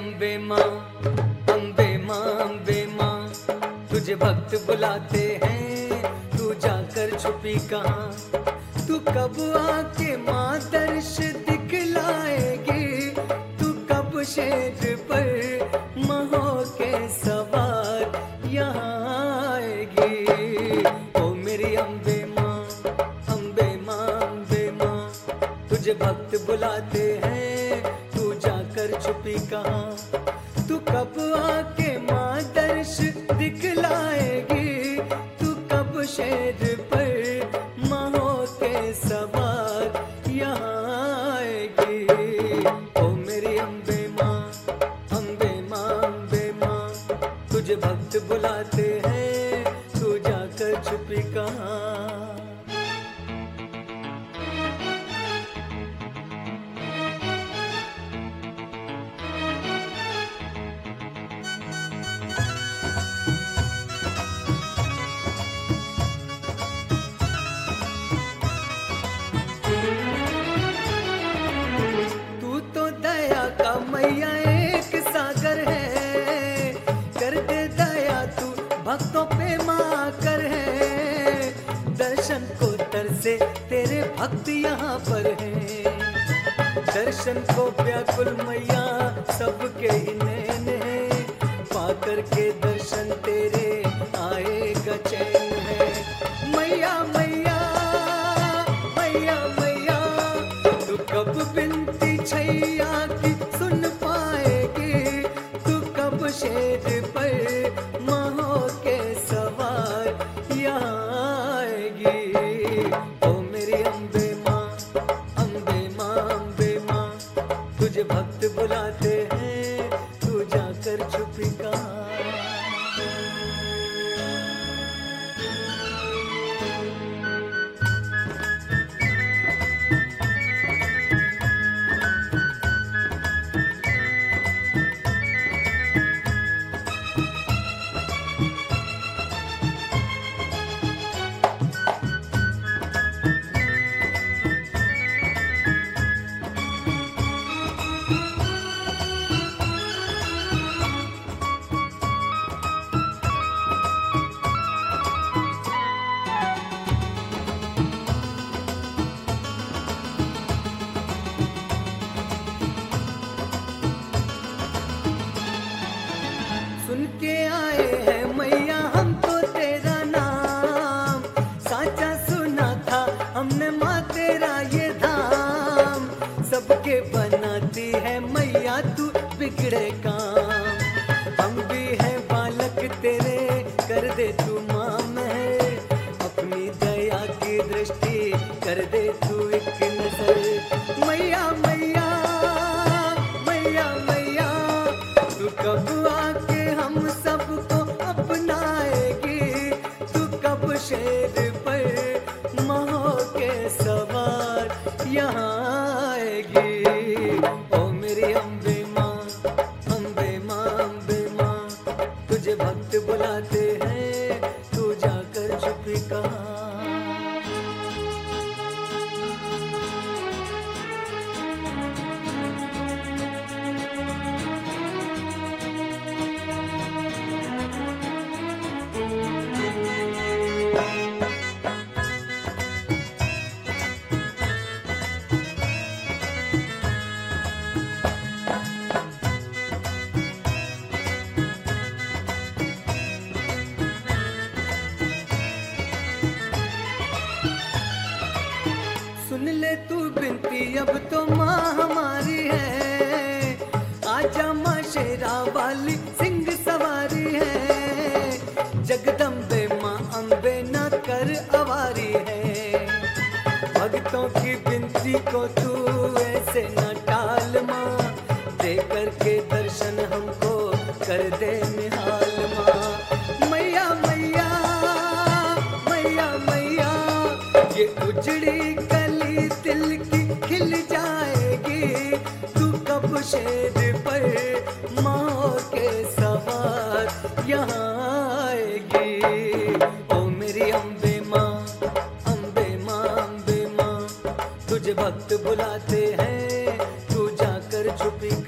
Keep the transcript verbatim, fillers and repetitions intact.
अम्बे माँ, अम्बे माँ, अम्बे माँ, तुझे भक्त बुलाते हैं, तू जाकर छुपी कहाँ? तू कब आके माँ दर्श दिखलाएगी? तू कब शेर पर महो के सवार यहाँ आएगी? ओ मेरी अम्बे माँ, अम्बे माँ, अम्बे माँ, तुझे भक्त बुलाते हैं, तू जाकर छुपी कहाँ? तू कब आके माँ दर्श दिखलाएगी? तू कब शेर पर महो के सवार यहाँ आएगी? ओ मेरी अम्बे माँ, अम्बे माँ, अम्बे माँ, तुझे भक्त बुलाते हैं, तू जाकर छुपी कहाँ? मैया एक सागर है, कर दे दया तू भक्तों पे माँ कर है। दर्शन को तरसे तेरे भक्त यहाँ पर हैं, दर्शन को व्याकुल मैया सबके ही नैन है। पाकर के दर्शन तेरे आएगा चैन है। मैया मैया मैया मैया, तू कब बिनती छैया की सुन पाएगी? तू कब शेर पर महो के सवार यहाँ आएगी? ओ मेरी अम्बे माँ, अम्बे माँ, अम्बे माँ, तुझे भक्त बुलाते हैं, तू जाकर छुपी कहाँ? सुन के आए हैं मैया हम तो तेरा नाम, साचा सुना था हमने माँ तेरा ये धाम। सबके बनाती है मैया तू बिगड़े काम, हम भी हैं बालक तेरे, कर दे तू माँ में अपनी दया की दृष्टि, कर दे तू एक नजर। मैया मैया मैया मैया, तू कब आके हम सबको अपनाएगी? तू कब शेर पर महो के सवार यहाँ आएगी? ओ मेरी अम्बे माँ, अम्बे माँ, अम्बे माँ, तुझे भक्त बुलाते हैं, तू जाकर छुपी कहाँ? सुन ले तू बिनती अब तो माँ हमारी है, आजा माँ शेरा वाली सिंह सवारी है। जगदम्बे माँ अम्बे ना कर अवारी है, भक्तों की बिनती को तू ऐसे न टाल माँ। दे करके दर्शन हमको कर दे निहाल माँ। मैया मैया मैया मैया, ये उजड़ी कली दिल की खिल जाएगी? तू कब शेर पर माँ के सवार यहाँ आएगी? ओ मेरी अम्बे माँ, अम्बे माँ, अम्बे माँ, तुझे भक्त बुलाते हैं, तू जाकर छुपी